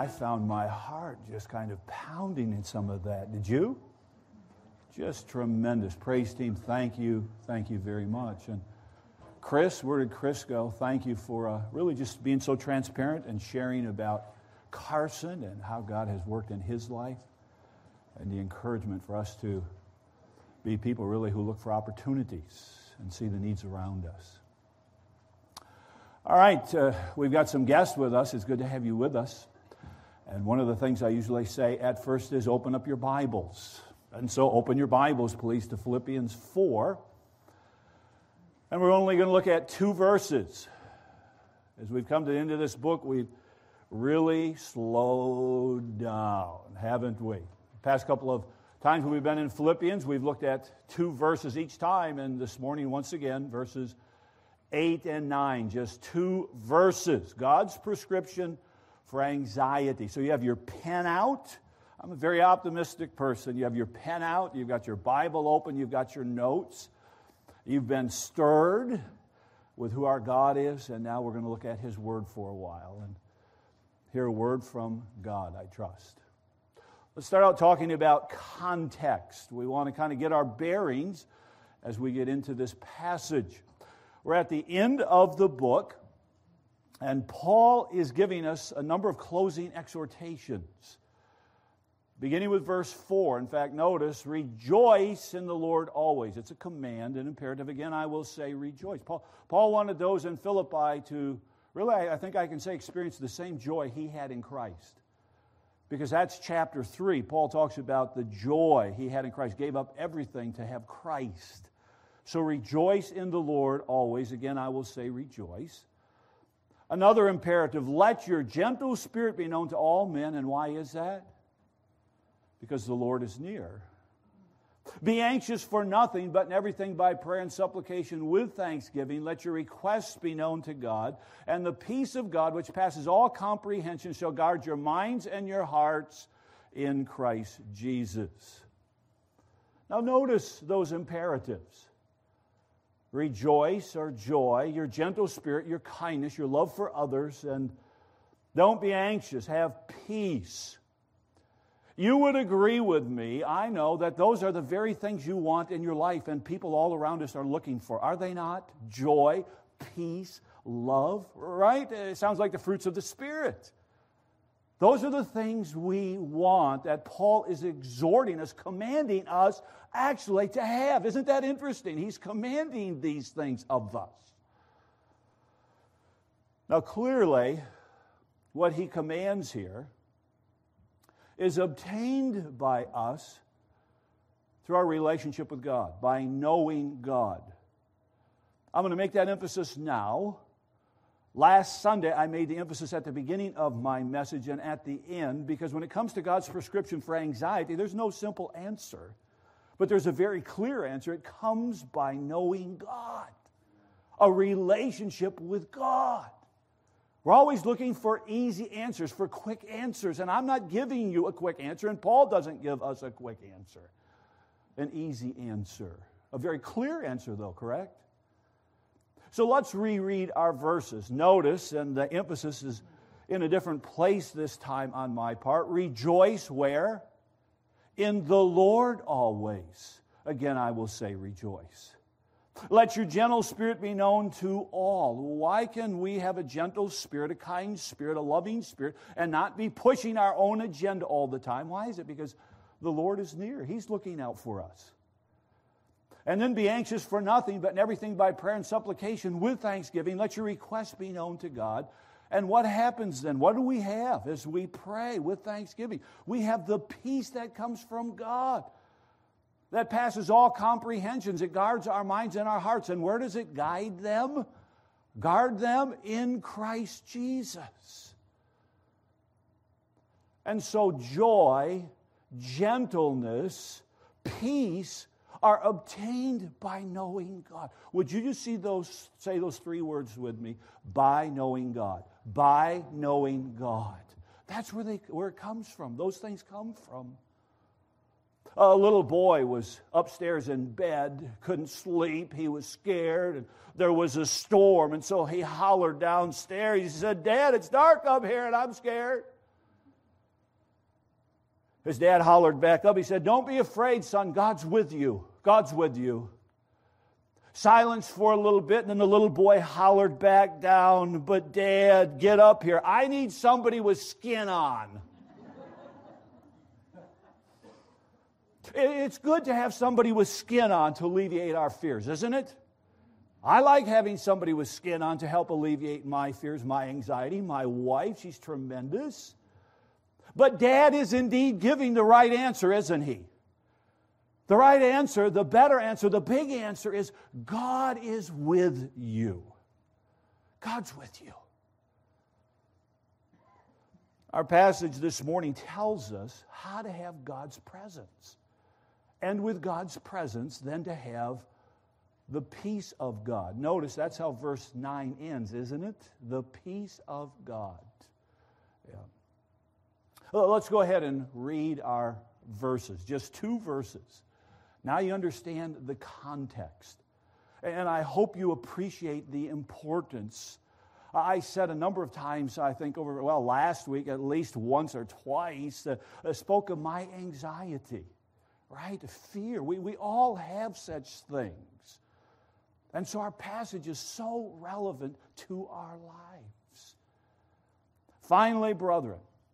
found my heart just kind of pounding in some of that. Did you? Just tremendous. Praise team, thank you. Thank you very much. And Chris, where did Chris go? Thank you for really just being so transparent and sharing about Carson and how God has worked in his life and the encouragement for us to be people really who look for opportunities and see the needs around us. All right, we've got some guests with us. It's good to have you with us. And one of the things I usually say at first is open up your Bibles. And so open your Bibles, please, to Philippians 4. And we're only going to look at 2 verses. As we've come to the end of this book, we've really slowed down, haven't we? The past couple of times we've been in Philippians, we've looked at 2 verses each time. And this morning, once again, verses 8 and 9, just 2 verses. God's prescription for anxiety. So you have your pen out. I'm a very optimistic person. You have your pen out, you've got your Bible open, you've got your notes. You've been stirred with who our God is, and now we're going to look at His Word for a while and hear a word from God, I trust. Let's start out talking about context. We want to kind of get our bearings as we get into this passage. We're at the end of the book, and Paul is giving us a number of closing exhortations. Beginning with verse 4. In fact, notice, rejoice in the Lord always. It's a command, an imperative. Again, I will say rejoice. Paul wanted those in Philippi to really, I think I can say, experience the same joy he had in Christ. Because that's chapter 3. Paul talks about the joy he had in Christ, gave up everything to have Christ. So rejoice in the Lord always. Again, I will say rejoice. Another imperative, let your gentle spirit be known to all men. And why is that? Because the Lord is near. Be anxious for nothing, but in everything by prayer and supplication with thanksgiving. Let your requests be known to God. And the peace of God, which passes all comprehension, shall guard your minds and your hearts in Christ Jesus. Now notice those imperatives. Rejoice or joy, your gentle spirit, your kindness, your love for others, and don't be anxious. Have peace. You would agree with me, I know, that those are the very things you want in your life and people all around us are looking for. Are they not? Joy, peace, love, right? It sounds like the fruits of the Spirit. Those are the things we want that Paul is exhorting us, commanding us actually to have. Isn't that interesting? He's commanding these things of us. Now clearly, what he commands here is obtained by us through our relationship with God, by knowing God. I'm going to make that emphasis now. Last Sunday, I made the emphasis at the beginning of my message and at the end, because when it comes to God's prescription for anxiety, there's no simple answer. But there's a very clear answer. It comes by knowing God, a relationship with God. We're always looking for easy answers, for quick answers, and I'm not giving you a quick answer, and Paul doesn't give us a quick answer, an easy answer. A very clear answer, though, correct? So let's reread our verses. Notice, and the emphasis is in a different place this time on my part, rejoice where? In the Lord always. Again, I will say rejoice. Let your gentle spirit be known to all. Why can we have a gentle spirit, a kind spirit, a loving spirit, and not be pushing our own agenda all the time? Why is it? Because the Lord is near. He's looking out for us. And then be anxious for nothing, but in everything by prayer and supplication with thanksgiving. Let your requests be known to God. And what happens then? What do we have as we pray with thanksgiving? We have the peace that comes from God, that passes all comprehensions. It guards our minds and our hearts. And where does it guide them? Guard them in Christ Jesus. And so joy, gentleness, peace are obtained by knowing God. Would you just say those 3 words with me? By knowing God. By knowing God. That's where it comes from. Those things come from. A little boy was upstairs in bed, couldn't sleep, he was scared, and there was a storm, and so he hollered downstairs. He said, "Dad, it's dark up here and I'm scared." His dad hollered back up. He said, "Don't be afraid, son. God's with you. God's with you." Silence for a little bit, and then the little boy hollered back down, "But Dad, get up here. I need somebody with skin on." It's good to have somebody with skin on to alleviate our fears, isn't it? I like having somebody with skin on to help alleviate my fears, my anxiety. My wife, she's tremendous. But Dad is indeed giving the right answer, isn't he? The right answer, the better answer, the big answer is God is with you. God's with you. Our passage this morning tells us how to have God's presence. And with God's presence, then to have the peace of God. Notice that's how verse 9 ends, isn't it? The peace of God. Yeah. Well, let's go ahead and read our verses, just 2 verses. Now you understand the context. And I hope you appreciate the importance. I said a number of times, I think last week, at least once or twice, spoke of my anxiety, right? Fear. We all have such things. And so our passage is so relevant to our lives. Finally, brethren,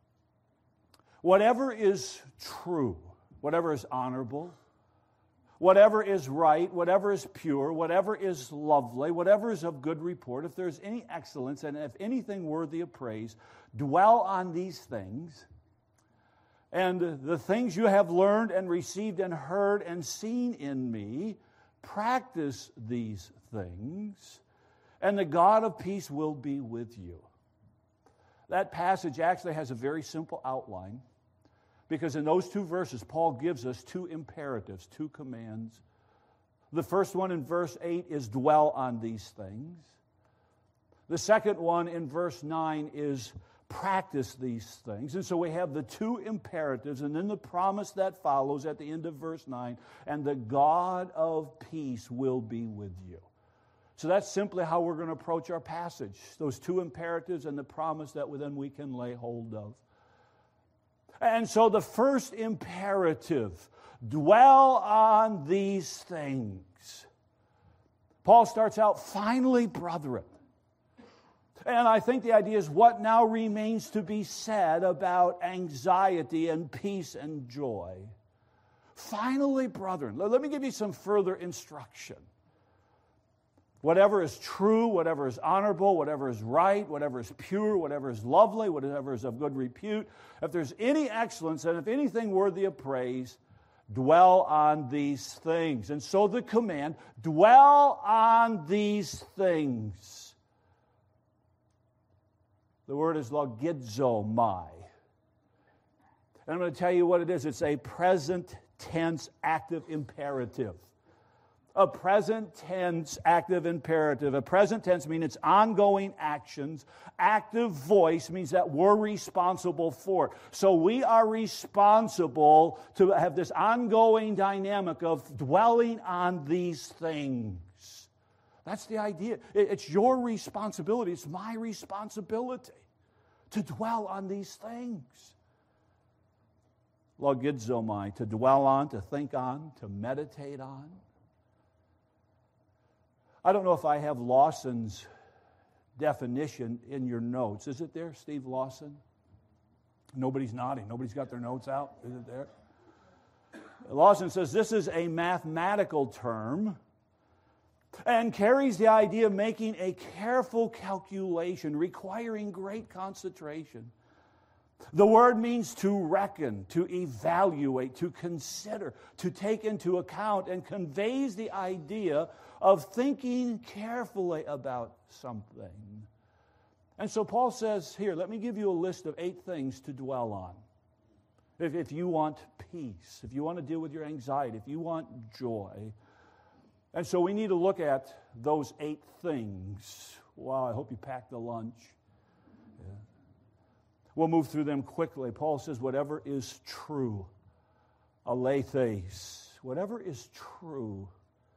whatever is true, whatever is honorable, whatever is right, whatever is pure, whatever is lovely, whatever is of good report, if there's any excellence and if anything worthy of praise, dwell on these things. And the things you have learned and received and heard and seen in me, practice these things, and the God of peace will be with you. That passage actually has a very simple outline, because in those 2 verses, Paul gives us 2 imperatives, 2 commands. The first one in verse 8 is dwell on these things. The second one in verse 9 is practice these things. And so we have the 2 imperatives, and then the promise that follows at the end of verse 9, and the God of peace will be with you. So that's simply how we're going to approach our passage, those 2 imperatives and the promise that then we can lay hold of. And so the first imperative, dwell on these things. Paul starts out, finally, brethren. And I think the idea is what now remains to be said about anxiety and peace and joy. Finally, brethren, let me give you some further instruction. Whatever is true, whatever is honorable, whatever is right, whatever is pure, whatever is lovely, whatever is of good repute, if there's any excellence and if anything worthy of praise, dwell on these things. And so the command, dwell on these things. The word is logizomai. And I'm going to tell you what it is. It's a present tense active imperative. A present tense active imperative. A present tense means it's ongoing actions. Active voice means that we're responsible for it. So we are responsible to have this ongoing dynamic of dwelling on these things. That's the idea. It's your responsibility. It's my responsibility to dwell on these things. Logizomai, to dwell on, to think on, to meditate on. I don't know if I have Lawson's definition in your notes. Is it there, Steve Lawson? Nobody's nodding. Nobody's got their notes out. Is it there? Lawson says this is a mathematical term and carries the idea of making a careful calculation requiring great concentration. The word means to reckon, to evaluate, to consider, to take into account, and conveys the idea of thinking carefully about something. And so Paul says here, let me give you a list of 8 things to dwell on. If you want peace, if you want to deal with your anxiety, if you want joy. And so we need to look at those 8 things. Wow, I hope you packed the lunch. Yeah. We'll move through them quickly. Paul says, whatever is true, aletheis, whatever is true.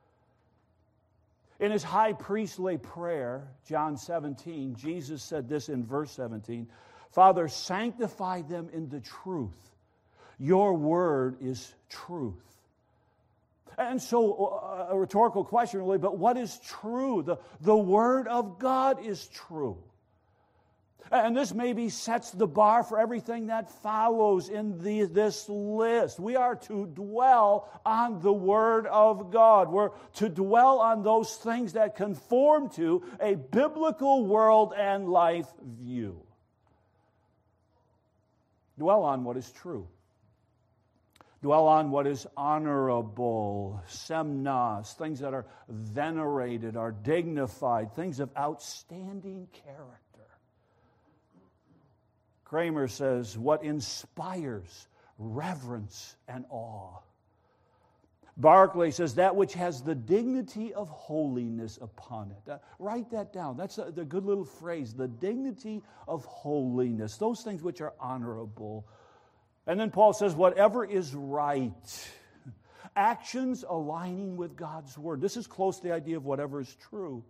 In his high priestly prayer, John 17, Jesus said this in verse 17, Father, sanctify them in the truth. Your word is truth. And so, a rhetorical question really, but what is true? The Word of God is true. And this maybe sets the bar for everything that follows in this list. We are to dwell on the Word of God. We're to dwell on those things that conform to a biblical world and life view. Dwell on what is true. Dwell on what is honorable, semnos, things that are venerated, are dignified, things of outstanding character. Kramer says, what inspires reverence and awe. Barclay says, that which has the dignity of holiness upon it. Write that down. That's the good little phrase, the dignity of holiness. Those things which are honorable. And then Paul says, whatever is right. Actions aligning with God's Word. This is close to the idea of whatever is true.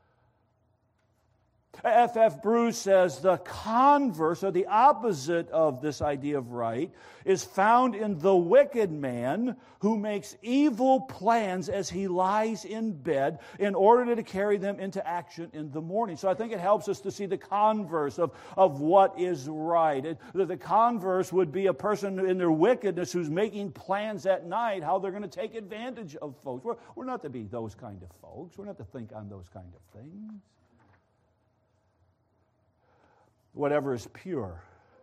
F.F. Bruce says the converse, or the opposite of this idea of right, is found in the wicked man who makes evil plans as he lies in bed in order to carry them into action in the morning. So I think it helps us to see the converse of what is right. The converse would be a person in their wickedness who's making plans at night how they're going to take advantage of folks. We're not to be those kind of folks. We're not to think on those kind of things. Whatever is pure.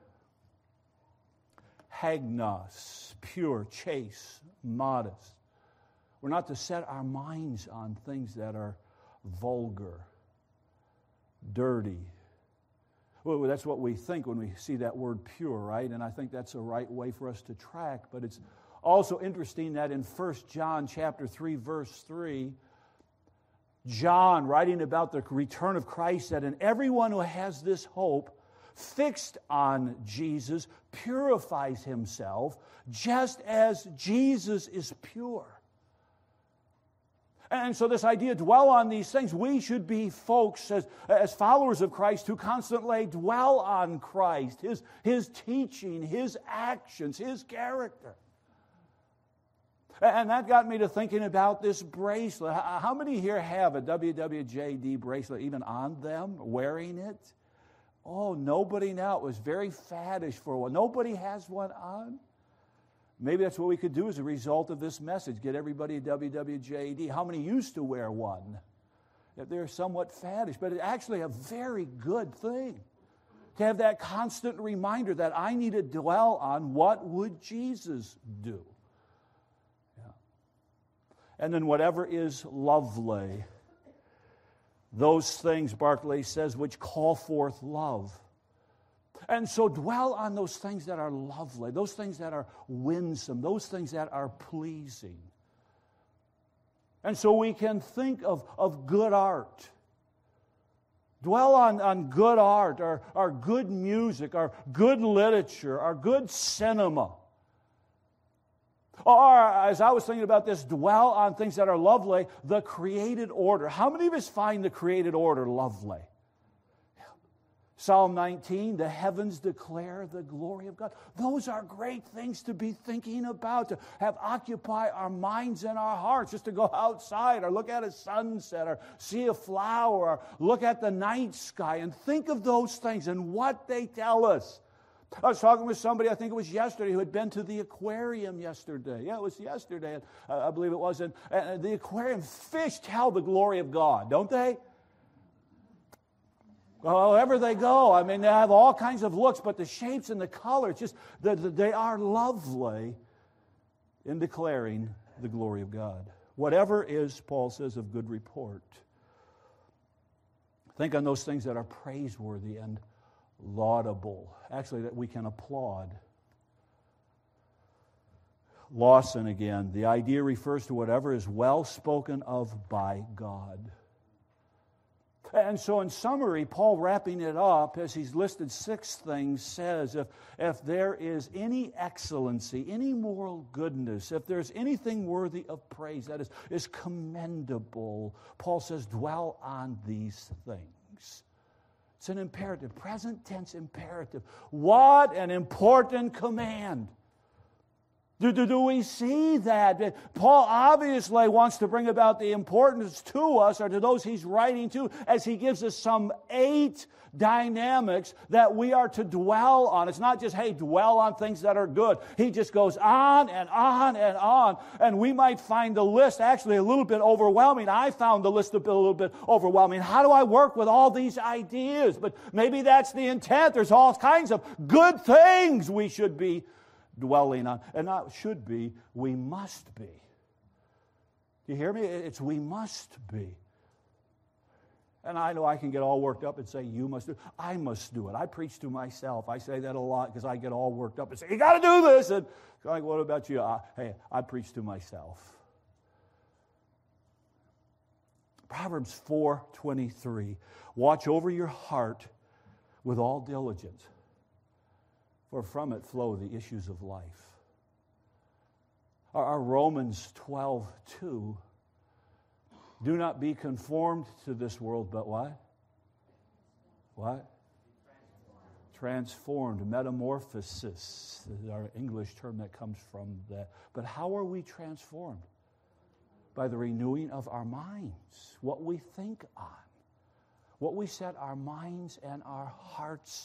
Hagnos, pure, chaste, modest. We're not to set our minds on things that are vulgar, dirty. Well, that's what we think when we see that word pure, right? And I think that's a right way for us to track. But it's also interesting that in 1 John chapter 3, verse 3, John, writing about the return of Christ, said, and everyone who has this hope fixed on Jesus purifies himself just as Jesus is pure. And so this idea, dwell on these things, we should be folks as followers of Christ who constantly dwell on Christ, His teaching, His actions, His character. And that got me to thinking about this bracelet. How many here have a WWJD bracelet even on them, wearing it? Oh, nobody now. It was very faddish for a while. Nobody has one on. Maybe that's what we could do as a result of this message. Get everybody a WWJD. How many used to wear one? They're somewhat faddish, but it's actually a very good thing to have that constant reminder that I need to dwell on what would Jesus do. Yeah. And then whatever is lovely. Those things, Barclay says, which call forth love. And so dwell on those things that are lovely, those things that are winsome, those things that are pleasing. And so we can think of good art. Dwell on good art, our good music, our good literature, our good cinema. Or, as I was thinking about this, dwell on things that are lovely, the created order. How many of us find the created order lovely? Psalm 19, the heavens declare the glory of God. Those are great things to be thinking about, to have occupy our minds and our hearts, just to go outside or look at a sunset or see a flower or look at the night sky and think of those things and what they tell us. I was talking with somebody, I think it was yesterday, who had been to the aquarium yesterday. Yeah, it was yesterday, I believe it was. And the aquarium, fish tell the glory of God, don't they? Wherever they go, I mean, they have all kinds of looks, but the shapes and the colors, just they are lovely in declaring the glory of God. Whatever is, Paul says, of good report. Think on those things that are praiseworthy and laudable. Actually, that we can applaud. Lawson again. The idea refers to whatever is well spoken of by God. And so in summary, Paul, wrapping it up, as he's listed 6 things, says if there is any excellency, any moral goodness, if there's anything worthy of praise that is commendable, Paul says, dwell on these things. It's an imperative, present tense imperative. What an important command. Do we see that? Paul obviously wants to bring about the importance to us, or to those he's writing to, as he gives us some 8 dynamics that we are to dwell on. It's not just, hey, dwell on things that are good. He just goes on and on and on. And we might find the list actually a little bit overwhelming. I found the list a little bit overwhelming. How do I work with all these ideas? But maybe that's the intent. There's all kinds of good things we should be dwelling on. And not should be, we must be. Do you hear me? It's we must be. And I know I can get all worked up and say, you must do it. I must do it. I preach to myself. I say that a lot because I get all worked up and say, you got to do this. And like, what about you? Hey, I preach to myself. Proverbs 4:23. Watch over your heart with all diligence, for from it flow the issues of life. Our Romans 12:2. Do not be conformed to this world, but what? What? Transformed. Metamorphosis is our English term that comes from that. But how are we transformed? By the renewing of our minds, what we think on, what we set our minds and our hearts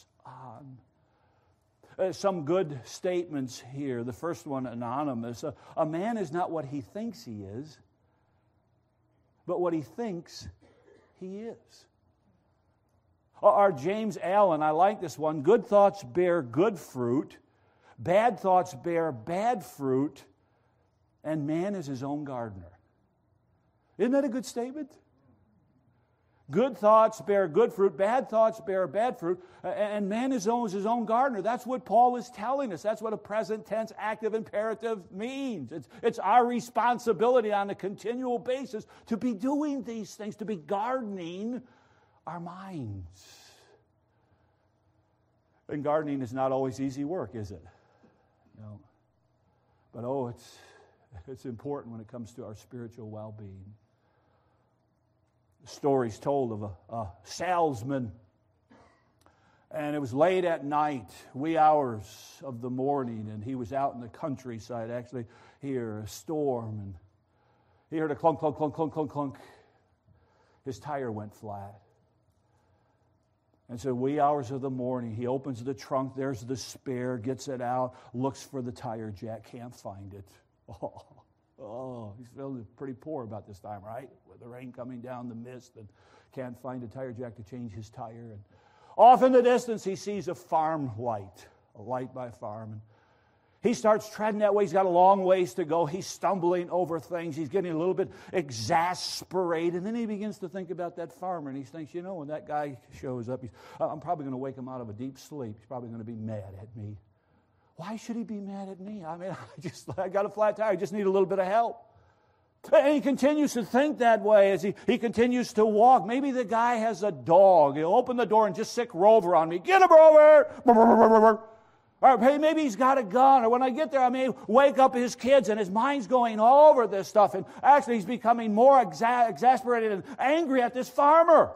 on. Some good statements here. The first one, anonymous. A man is not what he thinks he is, but what he thinks he is. Our James Allen, I like this one. Good thoughts bear good fruit. Bad thoughts bear bad fruit. And man is his own gardener. Isn't that a good statement? Good thoughts bear good fruit. Bad thoughts bear bad fruit. And man is his own gardener. That's what Paul is telling us. That's what a present tense active imperative means. It's our responsibility on a continual basis to be doing these things, to be gardening our minds. And gardening is not always easy work, is it? No. But it's important when it comes to our spiritual well-being. Stories told of a salesman, and it was late at night, wee hours of the morning, and he was out in the countryside. Actually, he heard a storm, and he heard a clunk, clunk, clunk, clunk, clunk, clunk. His tire went flat. And so wee hours of the morning, he opens the trunk, there's the spare, gets it out, looks for the tire jack, can't find it. Oh, he's feeling pretty poor about this time, right? With the rain coming down, the mist, and can't find a tire jack to change his tire. And off in the distance, he sees a farm light, a light by a farm. And he starts treading that way. He's got a long ways to go. He's stumbling over things. He's getting a little bit exasperated. And then he begins to think about that farmer. And he thinks, when that guy shows up, I'm probably going to wake him out of a deep sleep. He's probably going to be mad at me. Why should he be mad at me? I mean, I got a flat tire. I just need a little bit of help. And he continues to think that way as he continues to walk. Maybe the guy has a dog. He'll open the door and just sick Rover on me. Get him, Rover! Or hey, maybe he's got a gun. Or when I get there, I may wake up his kids and his mind's going all over this stuff. And actually, he's becoming more exasperated and angry at this farmer.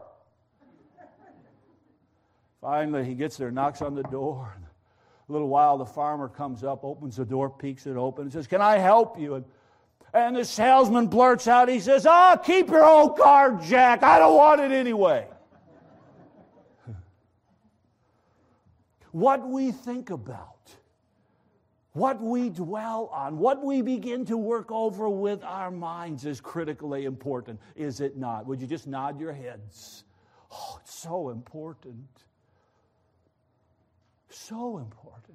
Finally, he gets there, knocks on the door. A little while, the farmer comes up, opens the door, peeks it open, and says, "Can I help you?" And the salesman blurts out, he says, keep your old car, Jack. I don't want it anyway. What we think about, what we dwell on, what we begin to work over with our minds is critically important, is it not? Would you just nod your heads? Oh, it's so important. So important.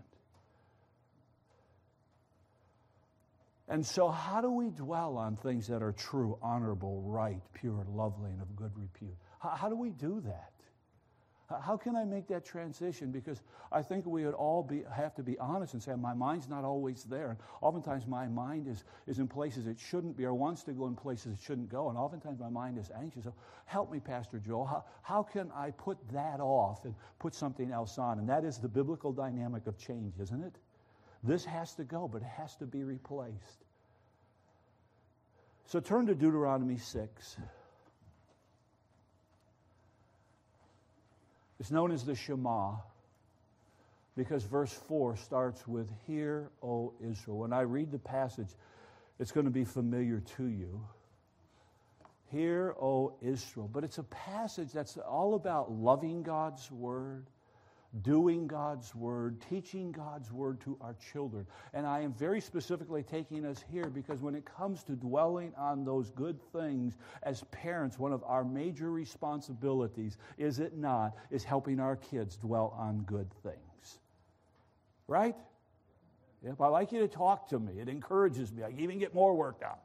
And so how do we dwell on things that are true, honorable, right, pure, lovely, and of good repute? How do we do that? How can I make that transition? Because I think we would all have to be honest and say, my mind's not always there. And oftentimes my mind is in places it shouldn't be, or wants to go in places it shouldn't go. And oftentimes my mind is anxious. So help me, Pastor Joel. How can I put that off and put something else on? And that is the biblical dynamic of change, isn't it? This has to go, but it has to be replaced. So turn to Deuteronomy 6. It's known as the Shema. because verse 4 starts with, "Hear, O Israel." When I read the passage, it's going to be familiar to you. Hear, O Israel. But it's a passage that's all about loving God's Word, doing God's Word, teaching God's Word to our children. And I am very specifically taking us here because when it comes to dwelling on those good things, as parents, one of our major responsibilities, is it not, is helping our kids dwell on good things. Right? If I like you to talk to me, it encourages me. I even get more worked out.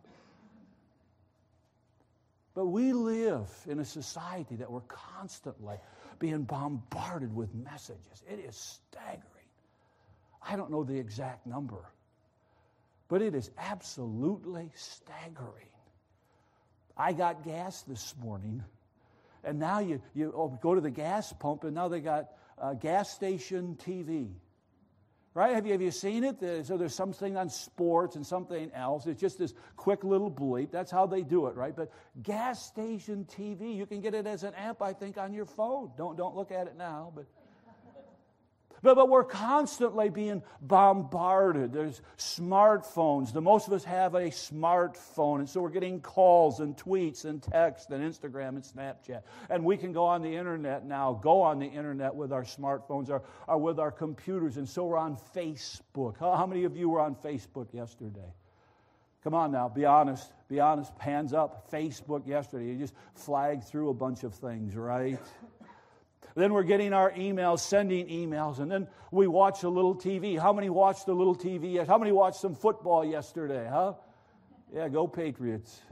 But we live in a society that we're constantly being bombarded with messages. It is staggering. I don't know the exact number, but it is absolutely staggering. I got gas this morning, and now you go to the gas pump, and now they got gas station TV. Right? Have you seen it? So there's something on sports and something else. It's just this quick little bleep. That's how they do it, right? But gas station TV, you can get it as an app, I think, on your phone. Don't look at it now, but we're constantly being bombarded. There's smartphones. Most of us have a smartphone, and so we're getting calls and tweets and texts and Instagram and Snapchat. And we can go on the internet now, with our smartphones or with our computers, and so we're on Facebook. How many of you were on Facebook yesterday? Come on now, be honest, hands up. Facebook yesterday, you just flagged through a bunch of things, right? Then we're getting our emails, sending emails, and then we watch a little TV. How many watched a little TV? How many watched some football yesterday, huh? Yeah, go Patriots.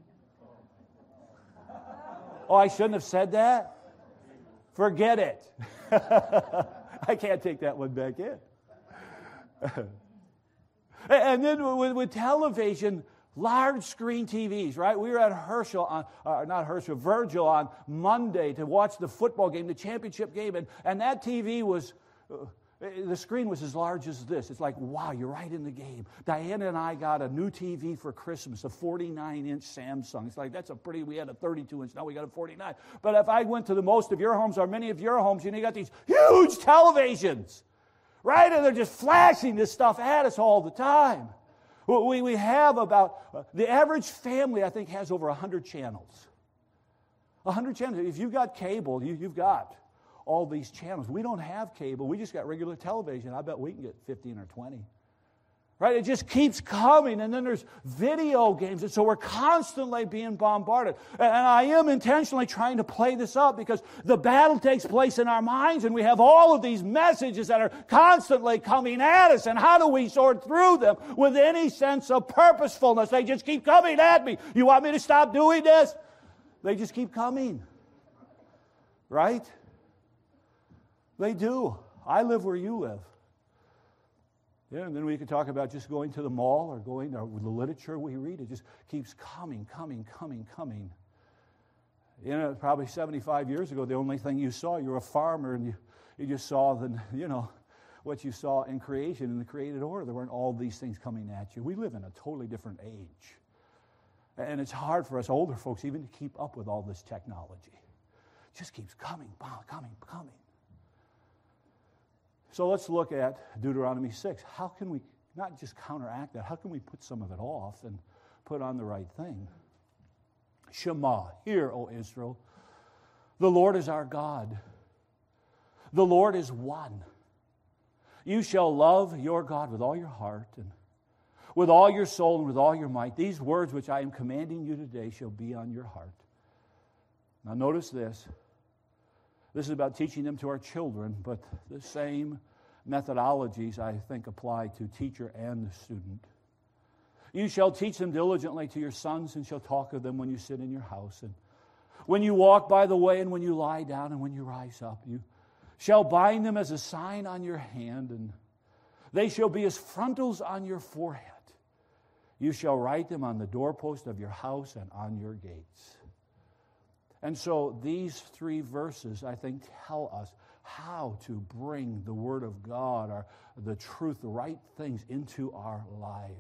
Oh, I shouldn't have said that? Forget it. I can't take that one back in. And then with television, large screen TVs, right? We were at Virgil on Monday to watch the football game, the championship game, and that TV was, the screen was as large as this. It's like, wow, you're right in the game. Diana and I got a new TV for Christmas, a 49-inch Samsung. It's like, we had a 32-inch, now we got a 49. But if I went to the most of your homes or many of your homes, you got these huge televisions, right? And they're just flashing this stuff at us all the time. We have about, the average family, I think, has over 100 channels. 100 channels. If you've got cable, you've got all these channels. We don't have cable. We just got regular television. I bet we can get 15 or 20. Right? It just keeps coming. And then there's video games. And so we're constantly being bombarded. And I am intentionally trying to play this up because the battle takes place in our minds and we have all of these messages that are constantly coming at us. And how do we sort through them with any sense of purposefulness? They just keep coming at me. You want me to stop doing this? They just keep coming. Right? They do. I live where you live. Yeah, and then we could talk about just going to the mall or the literature we read. It just keeps coming. You know, probably 75 years ago, the only thing you saw, you were a farmer, and you just saw what you saw in creation, in the created order. There weren't all these things coming at you. We live in a totally different age. And it's hard for us older folks even to keep up with all this technology. It just keeps coming. So let's look at Deuteronomy 6. How can we not just counteract that? How can we put some of it off and put on the right thing? Shema, hear, O Israel. The Lord is our God. The Lord is one. You shall love your God with all your heart and with all your soul and with all your might. These words which I am commanding you today shall be on your heart. Now notice this. This is about teaching them to our children, but the same methodologies, I think, apply to teacher and student. You shall teach them diligently to your sons and shall talk of them when you sit in your house and when you walk by the way and when you lie down and when you rise up. You shall bind them as a sign on your hand and they shall be as frontals on your forehead. You shall write them on the doorpost of your house and on your gates. And so these three verses, I think, tell us how to bring the Word of God, or the truth, the right things into our lives.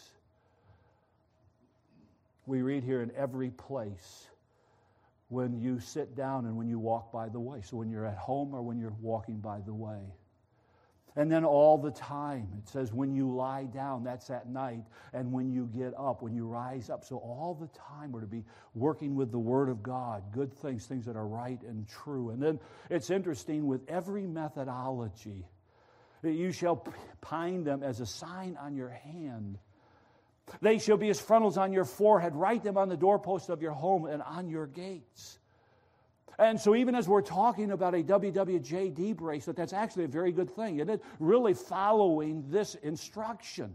We read here in every place when you sit down and when you walk by the way. So when you're at home or when you're walking by the way. And then all the time, it says when you lie down, that's at night, and when you get up, when you rise up. So all the time we're to be working with the Word of God, good things, things that are right and true. And then it's interesting, with every methodology, that you shall bind them as a sign on your hand. They shall be as frontals on your forehead. Write them on the doorpost of your home and on your gates. And so even as we're talking about a WWJD bracelet, that's actually a very good thing. It is really following this instruction.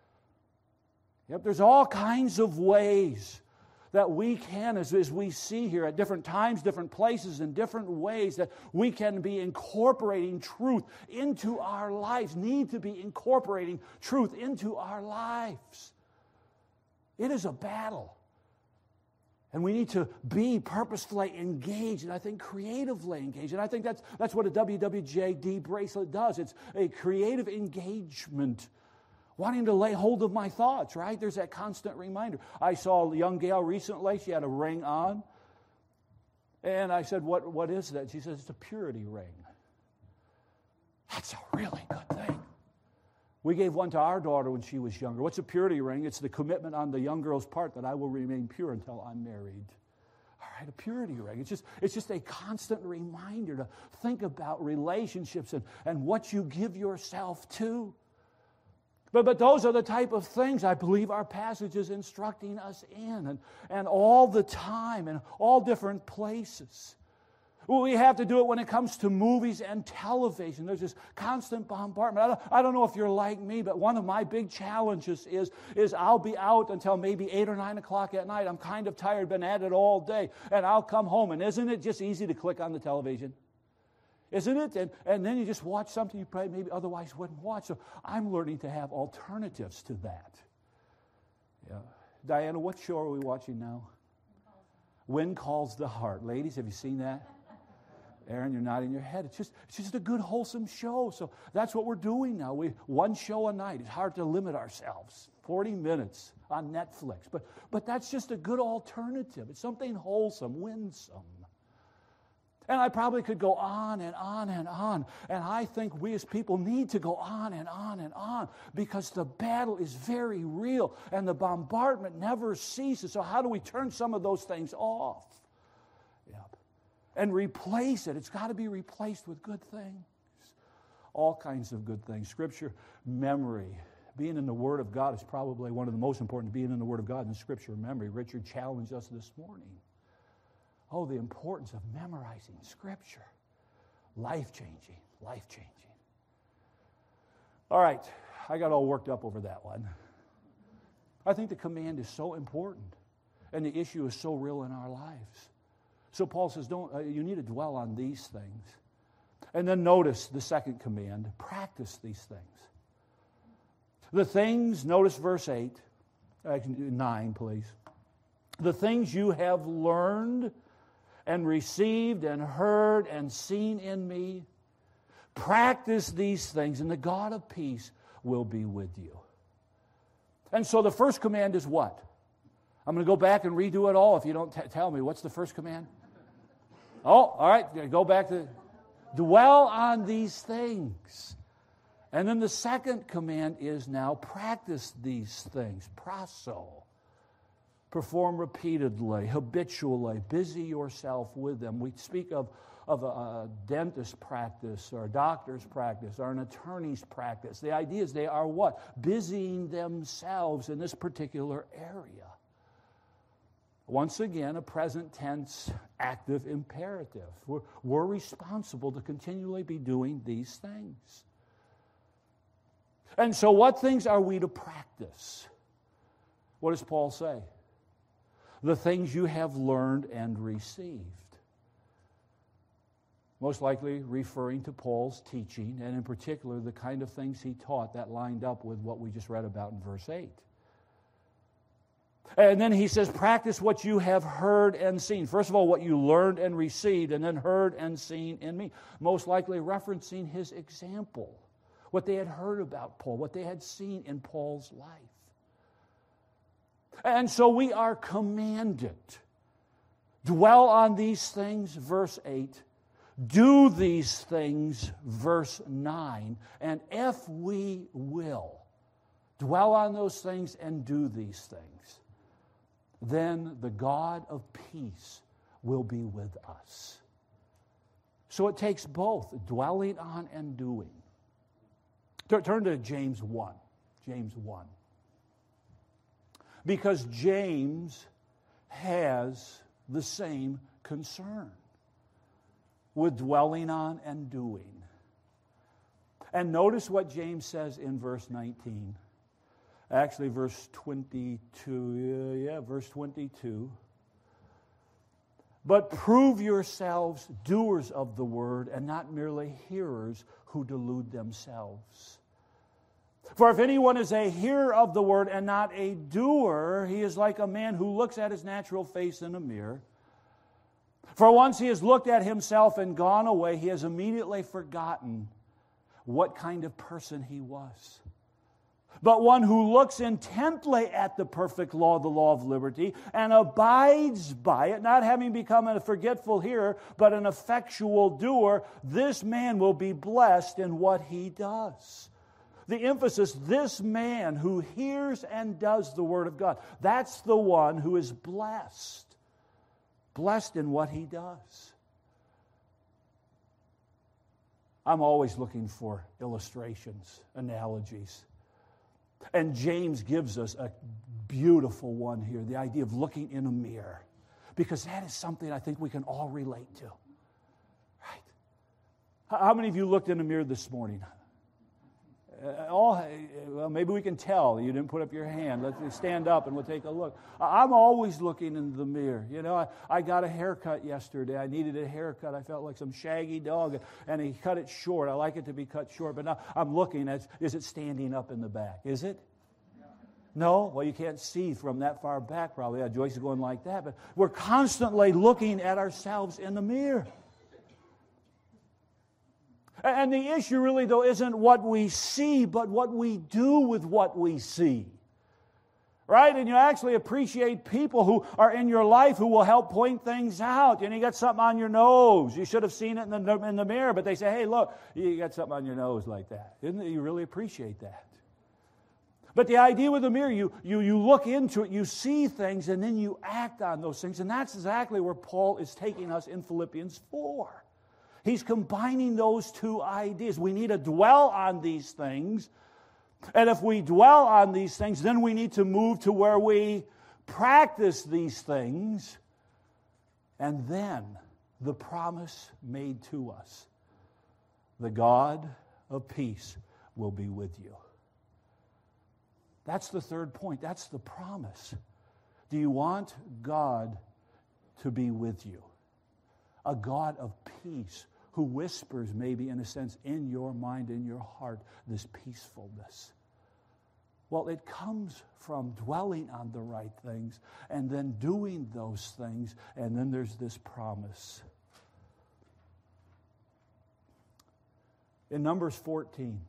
Yep, there's all kinds of ways that we can, as we see here at different times, different places, in different ways, that we can be incorporating truth into our lives, need to be incorporating truth into our lives. It is a battle. And we need to be purposefully engaged, and I think creatively engaged. And I think that's what a WWJD bracelet does. It's a creative engagement, wanting to lay hold of my thoughts, right? There's that constant reminder. I saw a young gal recently. She had a ring on. And I said, what is that? She says, it's a purity ring. That's a really good thing. We gave one to our daughter when she was younger. What's a purity ring? It's the commitment on the young girl's part that I will remain pure until I'm married. All right, a purity ring. It's just a constant reminder to think about relationships and what you give yourself to. But those are the type of things I believe our passage is instructing us in, and all the time, in all different places. We have to do it when it comes to movies and television. There's this constant bombardment. I don't know if you're like me, but one of my big challenges is I'll be out until maybe 8 or 9 o'clock at night. I'm kind of tired, been at it all day, and I'll come home, and isn't it just easy to click on the television? Isn't it? And then you just watch something you probably maybe otherwise wouldn't watch. So I'm learning to have alternatives to that. Yeah. Diana, what show are we watching now? When Calls the Heart. Ladies, have you seen that? Aaron, you're nodding your head. It's just a good, wholesome show. So that's what we're doing now. One show a night. It's hard to limit ourselves. 40 minutes on Netflix. But that's just a good alternative. It's something wholesome, winsome. And I probably could go on and on and on. And I think we as people need to go on and on and on, because the battle is very real and the bombardment never ceases. So how do we turn some of those things off? And replace it. It's got to be replaced with good things. All kinds of good things. Scripture, memory. Being in the Word of God is probably one of the most important, being in the Word of God and Scripture memory. Richard challenged us this morning. Oh, the importance of memorizing Scripture. Life-changing. Life-changing. All right. I got all worked up over that one. I think the command is so important. And the issue is so real in our lives. So Paul says, you need to dwell on these things. And then notice the second command, practice these things. The things, notice verse 8, 9, please. The things you have learned and received and heard and seen in me, practice these things, and the God of peace will be with you. And so the first command is what? I'm going to go back and redo it all if you don't tell me. What's the first command? Oh, all right, go back to dwell on these things. And then the second command is now practice these things. Praso. Perform repeatedly, habitually, busy yourself with them. We speak of a dentist practice or a doctor's practice or an attorney's practice. The idea is they are what? Busying themselves in this particular area. Once again, a present tense active imperative. We're responsible to continually be doing these things. And so what things are we to practice? What does Paul say? The things you have learned and received. Most likely referring to Paul's teaching, and in particular the kind of things he taught that lined up with what we just read about in verse 8. And then he says, practice what you have heard and seen. First of all, what you learned and received, and then heard and seen in me. Most likely referencing his example, what they had heard about Paul, what they had seen in Paul's life. And so we are commanded. Dwell on these things, verse 8. do these things, verse 9, and if we will dwell on those things and do these things, then the God of peace will be with us. So it takes both, dwelling on and doing. Turn to James 1. James 1. Because James has the same concern with dwelling on and doing. And notice what James says in verse 19. Actually, verse 22. Verse 22. But prove yourselves doers of the word and not merely hearers who delude themselves. For if anyone is a hearer of the word and not a doer, he is like a man who looks at his natural face in a mirror. For once he has looked at himself and gone away, he has immediately forgotten what kind of person he was. But one who looks intently at the perfect law, the law of liberty, and abides by it, not having become a forgetful hearer, but an effectual doer, this man will be blessed in what he does. The emphasis, this man who hears and does the Word of God, that's the one who is blessed. Blessed in what he does. I'm always looking for illustrations, analogies. And James gives us a beautiful one here, the idea of looking in a mirror. Because that is something I think we can all relate to. Right? How many of you looked in a mirror this morning? Well, maybe we can tell. You didn't put up your hand. Let's stand up and we'll take a look. I'm always looking in the mirror. You know, I got a haircut yesterday. I needed a haircut. I felt like some shaggy dog, and he cut it short. I like it to be cut short, but now I'm looking at, is it standing up in the back? Is it? No? Well, you can't see from that far back probably. Joyce is going like that, but we're constantly looking at ourselves in the mirror. And the issue really, though, isn't what we see, but what we do with what we see. Right? And you actually appreciate people who are in your life who will help point things out. You got something on your nose. You should have seen it in the mirror, but they say, hey, look, you got something on your nose like that. Isn't it? You really appreciate that. But the idea with the mirror, you look into it, you see things, and then you act on those things. And that's exactly where Paul is taking us in Philippians 4. He's combining those two ideas. We need to dwell on these things. And if we dwell on these things, then we need to move to where we practice these things. And then the promise made to us, the God of peace will be with you. That's the third point. That's the promise. Do you want God to be with you? A God of peace who whispers, maybe in a sense, in your mind, in your heart, this peacefulness. Well, it comes from dwelling on the right things and then doing those things, and then there's this promise. In Numbers 14,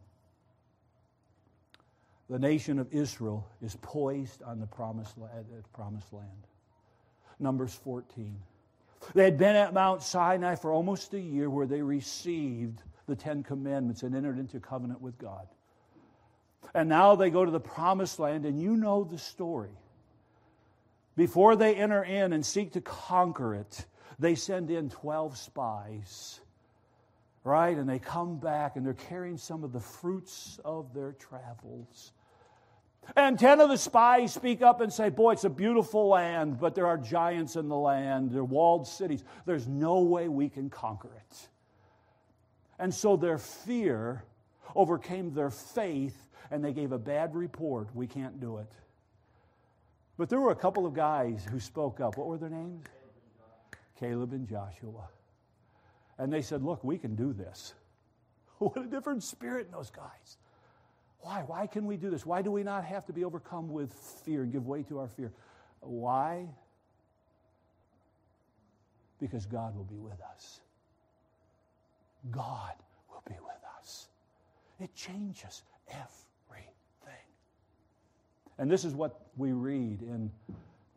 the nation of Israel is poised on the promised land. Numbers 14. They had been at Mount Sinai for almost a year where they received the Ten Commandments and entered into covenant with God. And now they go to the promised land, and you know the story. Before they enter in and seek to conquer it, they send in 12 spies, right? And they come back, and they're carrying some of the fruits of their travels. And 10 of the spies speak up and say, boy, it's a beautiful land, but there are giants in the land. There are walled cities. There's no way we can conquer it. And so their fear overcame their faith, and they gave a bad report. We can't do it. But there were a couple of guys who spoke up. What were their names? Caleb and Joshua. And they said, look, we can do this. What a different spirit in those guys. Why? Why can we do this? Why do we not have to be overcome with fear and give way to our fear? Why? Because God will be with us. God will be with us. It changes everything. And this is what we read in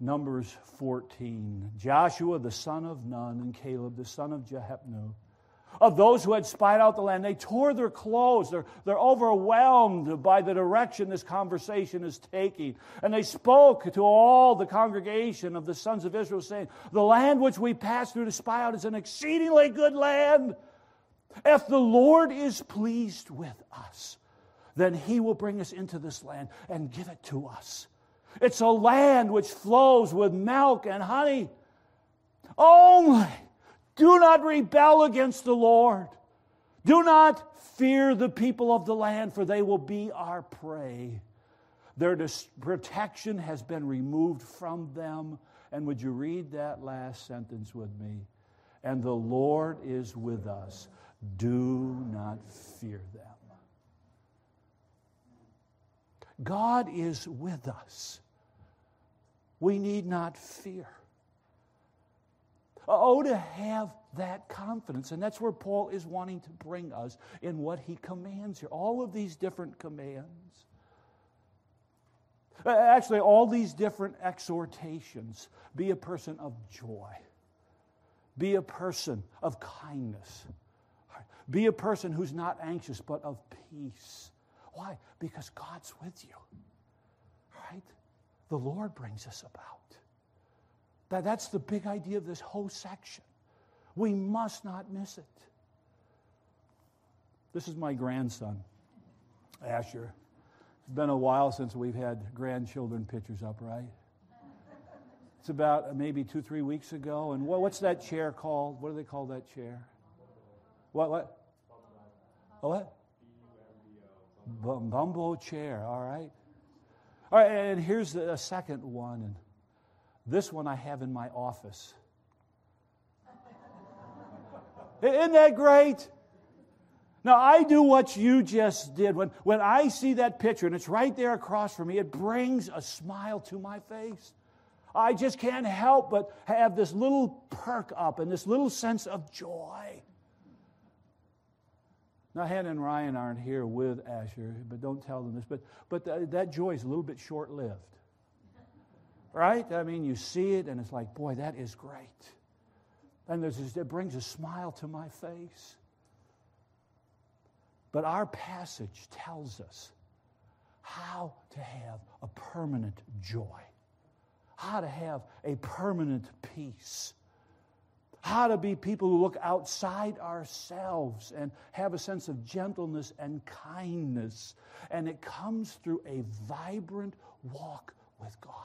Numbers 14. Joshua the son of Nun and Caleb the son of Jephunneh of those who had spied out the land. They tore their clothes. They're overwhelmed by the direction this conversation is taking. And they spoke to all the congregation of the sons of Israel, saying, the land which we passed through to spy out is an exceedingly good land. If the Lord is pleased with us, then He will bring us into this land and give it to us. It's a land which flows with milk and honey. Only do not rebel against the Lord. Do not fear the people of the land, for they will be our prey. Their protection has been removed from them. And would you read that last sentence with me? And the Lord is with us. Do not fear them. God is with us. We need not fear. Oh, to have that confidence. And that's where Paul is wanting to bring us in what he commands here. All of these different commands. Actually, all these different exhortations. Be a person of joy. Be a person of kindness. Be a person who's not anxious, but of peace. Why? Because God's with you. Right? The Lord brings us about. That's the big idea of this whole section. We must not miss it. This is my grandson, Asher. It's been a while since we've had grandchildren pictures up, right? It's about maybe 2-3 weeks ago. And what's that chair called? What do they call that chair? What? Oh, what? Bumbo chair, all right. All right, and here's a second one. And this one I have in my office. Isn't that great? Now, I do what you just did. When I see that picture, and it's right there across from me, it brings a smile to my face. I just can't help but have this little perk up and this little sense of joy. Now, Hannah and Ryan aren't here with Asher, but don't tell them this. But that joy is a little bit short-lived. Right? I mean, you see it, and it's like, boy, that is great. And it brings a smile to my face. But our passage tells us how to have a permanent joy, how to have a permanent peace, how to be people who look outside ourselves and have a sense of gentleness and kindness. And it comes through a vibrant walk with God.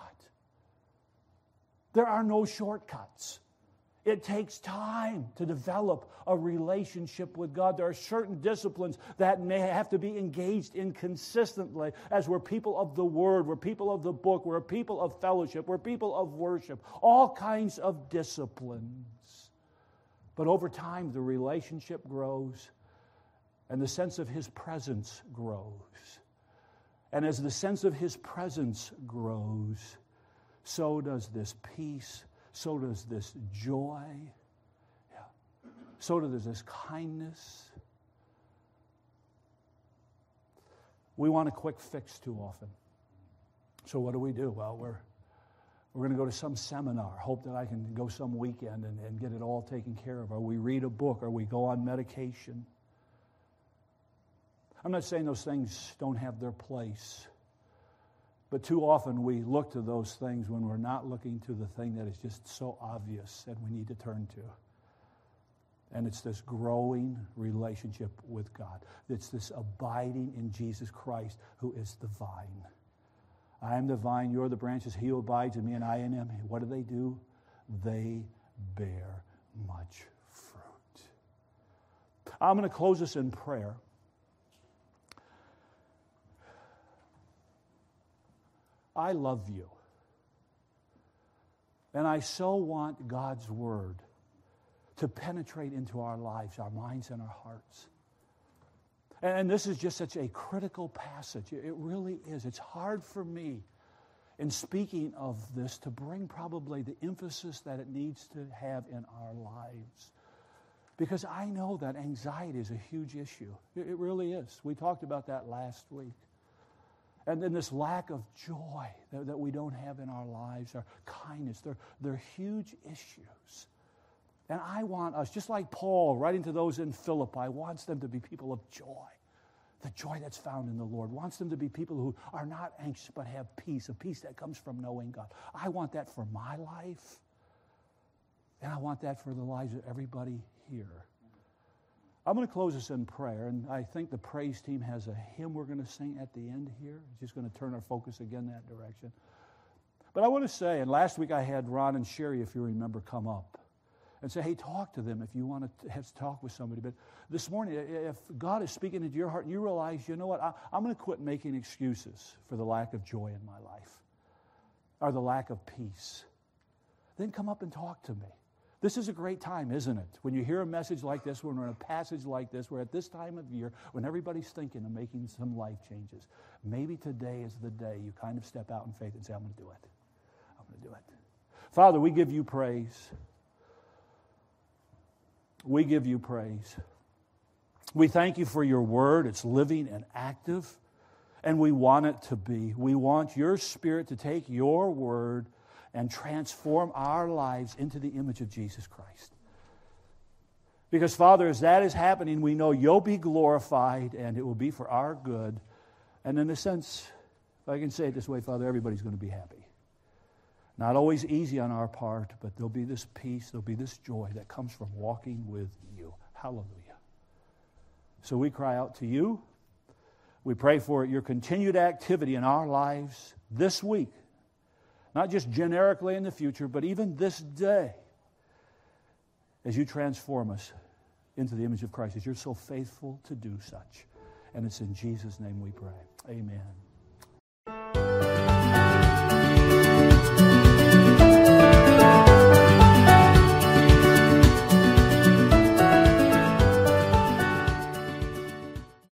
There are no shortcuts. It takes time to develop a relationship with God. There are certain disciplines that may have to be engaged in consistently as we're people of the Word, we're people of the book, we're people of fellowship, we're people of worship, all kinds of disciplines. But over time, the relationship grows and the sense of His presence grows. And as the sense of His presence grows, so does this peace, so does this joy, so does this kindness. We want a quick fix too often. So what do? Well, we're going to go to some seminar, hope that I can go some weekend and get it all taken care of. Or we read a book, or we go on medication. I'm not saying those things don't have their place. But too often we look to those things when we're not looking to the thing that is just so obvious that we need to turn to. And it's this growing relationship with God. It's this abiding in Jesus Christ, who is the vine. I am the vine, you're the branches. He who abides in me and I in him. What do? They bear much fruit. I'm going to close this in prayer. I love you. And I so want God's Word to penetrate into our lives, our minds, and our hearts. And this is just such a critical passage. It really is. It's hard for me, in speaking of this, to bring probably the emphasis that it needs to have in our lives. Because I know that anxiety is a huge issue. It really is. We talked about that last week. And then this lack of joy that we don't have in our lives, our kindness, they're huge issues. And I want us, just like Paul writing to those in Philippi, wants them to be people of joy. The joy that's found in the Lord. Wants them to be people who are not anxious but have peace, a peace that comes from knowing God. I want that for my life. And I want that for the lives of everybody here. I'm going to close this in prayer, and I think the praise team has a hymn we're going to sing at the end here. Just going to turn our focus again that direction. But I want to say, and last week I had Ron and Sherry, if you remember, come up and say, hey, talk to them if you want to have to talk with somebody. But this morning, if God is speaking into your heart and you realize, you know what, I'm going to quit making excuses for the lack of joy in my life or the lack of peace, then come up and talk to me. This is a great time, isn't it? When you hear a message like this, when we're in a passage like this, we're at this time of year when everybody's thinking of making some life changes. Maybe today is the day you kind of step out in faith and say, I'm going to do it. I'm going to do it. Father, we give you praise. We give you praise. We thank you for your word. It's living and active, and we want it to be. We want your Spirit to take your word and transform our lives into the image of Jesus Christ. Because, Father, as that is happening, we know you'll be glorified, and it will be for our good. And in a sense, if I can say it this way, Father, everybody's going to be happy. Not always easy on our part, but there'll be this peace, there'll be this joy that comes from walking with you. Hallelujah. So we cry out to you. We pray for your continued activity in our lives this week. Not just generically in the future, but even this day, as you transform us into the image of Christ, as you're so faithful to do such. And it's in Jesus' name we pray. Amen.